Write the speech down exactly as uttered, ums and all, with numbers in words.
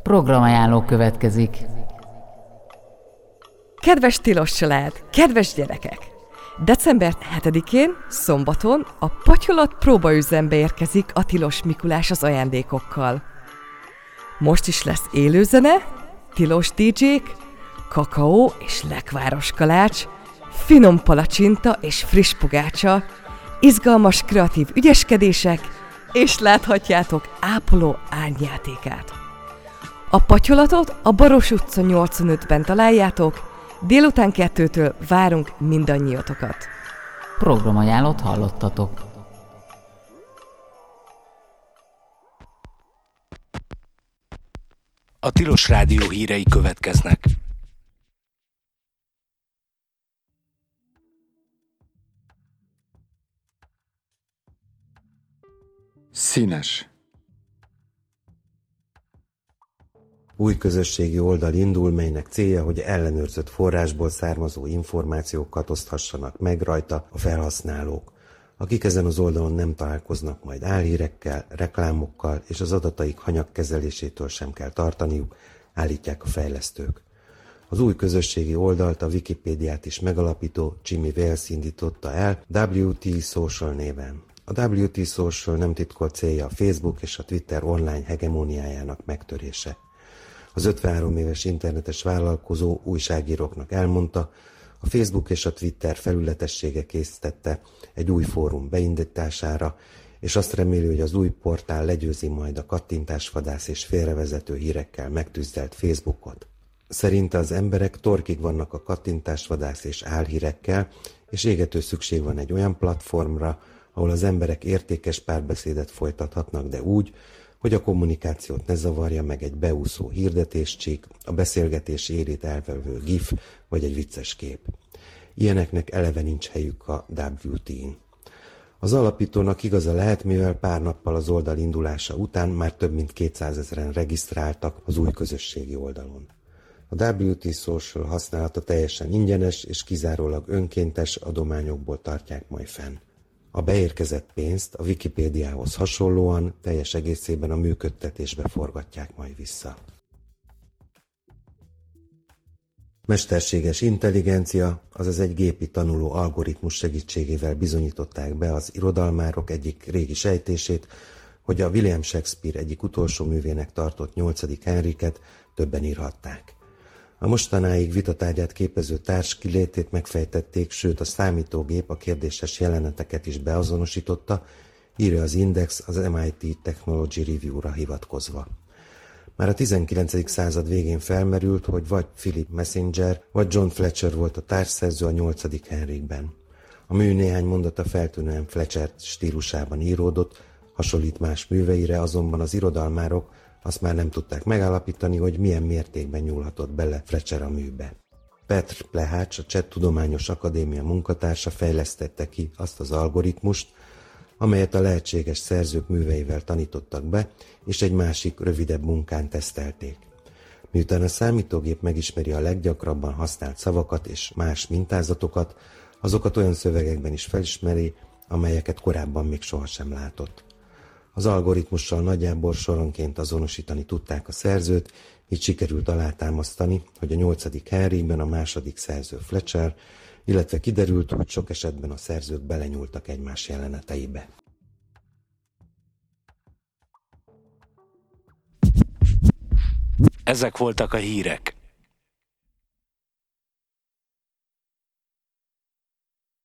Programajánló következik. Kedves tilos család, kedves gyerekek! december hetedikén, szombaton a Patyolat próbaüzembe érkezik a Tilos Mikulás az ajándékokkal. Most is lesz élőzene, tilos dé dzsék, kakaó és lekváros kalács, finom palacsinta és friss pogácsa, izgalmas kreatív ügyeskedések, és láthatjátok ápoló árnyjátékát. A Patyolatot a Baros utca nyolcvanötben találjátok, délután kettőtől várunk mindannyiatokat. Programajánlót hallottatok. A Tilos Rádió hírei következnek. Színes. Új közösségi oldal indul, melynek célja, hogy ellenőrzött forrásból származó információkat oszthassanak meg rajta a felhasználók, akik ezen az oldalon nem találkoznak majd álhírekkel, reklámokkal, és az adataik hanyagkezelésétől sem kell tartaniuk, állítják a fejlesztők. Az új közösségi oldalt a Wikipédiát is megalapító Jimmy Wales indította el dupla vé té Social néven. A dupla vé té Social nem titkolt célja a Facebook és a Twitter online hegemóniájának megtörése. Az ötvenhárom éves internetes vállalkozó újságíróknak elmondta, a Facebook és a Twitter felületessége készítette egy új fórum beindítására, és azt reméli, hogy az új portál legyőzi majd a kattintásvadász és félrevezető hírekkel megtűzdelt Facebookot. Szerinte az emberek torkig vannak a kattintásvadász és álhírekkel, és égető szükség van egy olyan platformra, ahol az emberek értékes párbeszédet folytathatnak, de úgy, hogy a kommunikációt ne zavarja meg egy beúszó hirdetéscsík, a beszélgetés érét elvevő gif vagy egy vicces kép. Ilyeneknek eleve nincs helyük a dupla vé té-n. Az alapítónak igaza lehet, mivel pár nappal az oldal indulása után már több mint kétszázezren regisztráltak az új közösségi oldalon. A dupla vé té Social használata teljesen ingyenes és kizárólag önkéntes adományokból tartják majd fenn. A beérkezett pénzt a Wikipédiához hasonlóan teljes egészében a működtetésbe forgatják majd vissza. Mesterséges intelligencia, azaz egy gépi tanuló algoritmus segítségével bizonyították be az irodalmárok egyik régi sejtését, hogy a William Shakespeare egyik utolsó művének tartott nyolcadik Henriket többen írhatták. A mostanáig vitatárgyát képező társ kilétét megfejtették, sőt a számítógép a kérdéses jeleneteket is beazonosította, írja az Index az em i té Technology Review-ra hivatkozva. Már a tizenkilencedik század végén felmerült, hogy vagy Philip Messenger, vagy John Fletcher volt a társszerző a nyolcadik Henrikben. A mű néhány mondata feltűnően Fletcher stílusában íródott, hasonlít más műveire, azonban az irodalmárok azt már nem tudták megállapítani, hogy milyen mértékben nyúlhatott bele Fletcher a műbe. Petr Plehács, a Cseh Tudományos Akadémia munkatársa fejlesztette ki azt az algoritmust, amelyet a lehetséges szerzők műveivel tanítottak be, és egy másik, rövidebb munkán tesztelték. Miután a számítógép megismeri a leggyakrabban használt szavakat és más mintázatokat, azokat olyan szövegekben is felismeri, amelyeket korábban még sohasem látott. Az algoritmussal nagyjából soronként azonosítani tudták a szerzőt, így sikerült alátámasztani, hogy a nyolcadik Henrikben a második szerző Fletcher, illetve kiderült, hogy sok esetben a szerzők belenyúltak egymás jeleneteibe. Ezek voltak a hírek.